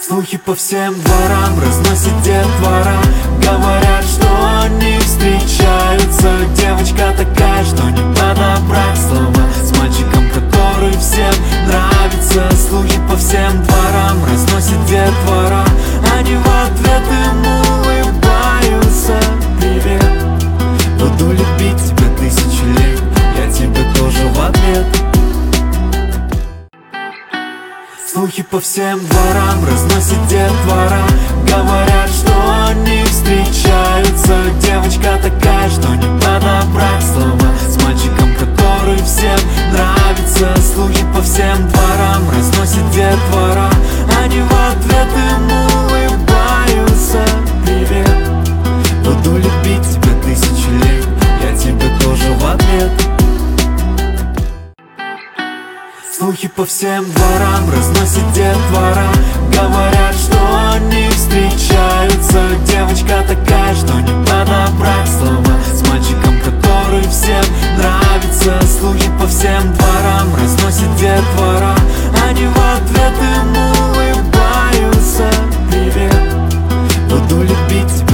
Слухи по всем дворам разносит детвора. Говорят, что они встречаются. Девочка такая, что не подобрать слова, с мальчиком, который всем нравится. Слухи по всем дворам разносит детвора. Они в ответ ему улыбаются. Привет, буду любить тебя 1000 лет, я тебе тоже в ответ. Слухи по всем дворам разносит детвора. Говорят, что они встречаются. Девочка такая, что не подобрать слова, с мальчиком, который всем нравится. Слухи по всем дворам разносит детвора. Они в ответ ему улыбаются. Привет, буду любить тебя 1000 лет, я тебе тоже в ответ. Слухи по всем дворам разносит детвора. Говорят, что они встречаются. Девочка такая, что не подобрать слова, с мальчиком, который всем нравится. Слухи по всем дворам разносит детвора. Они в ответ ему улыбаются. Привет, буду любить тебя